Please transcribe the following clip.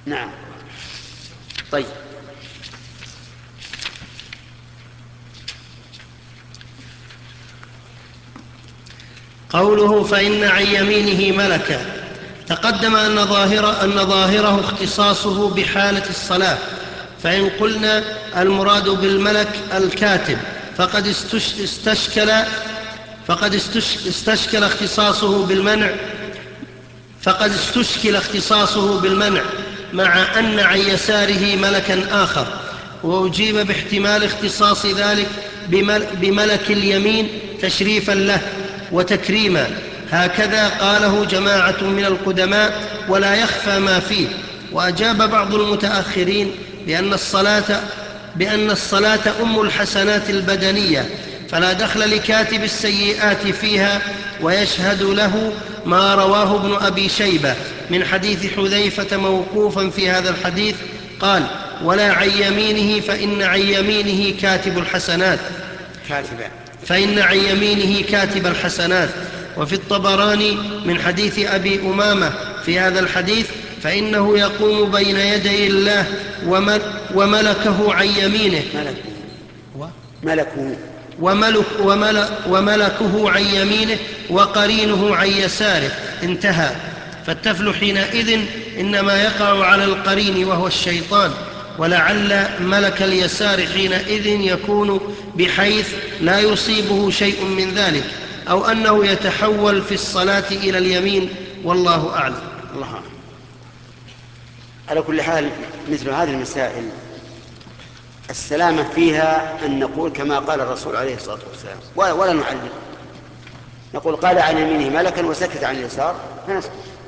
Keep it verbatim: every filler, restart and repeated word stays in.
نعم. طيب. قوله فإن عن يمينه ملكا، تقدم أن ظاهر أن ظاهره اختصاصه بحالة الصلاة، فإن قلنا المراد بالملك الكاتب فقد استشكل فقد استشكل اختصاصه بالمنع فقد استشكل اختصاصه بالمنع مع أن عن يساره ملكا آخر، وأجيب باحتمال اختصاص ذلك بملك اليمين تشريفا له وتكريما، هكذا قاله جماعة من القدماء ولا يخفى ما فيه. وأجاب بعض المتأخرين بأن الصلاة, بأن الصلاة أم الحسنات البدنية، فلا دخل لكاتب السيئات فيها، ويشهد له ما رواه ابن أبي شيبة من حديث حذيفة موقوفا في هذا الحديث قال ولا عن يمينه فإن عن يمينه كاتب الحسنات كاتبا فإن عن يمينه كاتب الحسنات. وفي الطبراني من حديث أبي أمامة في هذا الحديث فإنه يقوم بين يدي الله وملكه عن يمينه ملكه وملك وملك وملكه عن يمينه وقرينه عن يساره، انتهى. فالتفل حينئذ إنما يقع على القرين وهو الشيطان، ولعل ملك اليسار حينئذ يكون بحيث لا يصيبه شيء من ذلك، أو أنه يتحول في الصلاة إلى اليمين، والله أعلم. الله أعلم. على كل حال مثل هذه المسائل السلامة فيها أن نقول كما قال الرسول عليه الصلاة والسلام ولا نعلم، نقول قال عن يمينه ملكا وسكت عن اليسار فنسكت.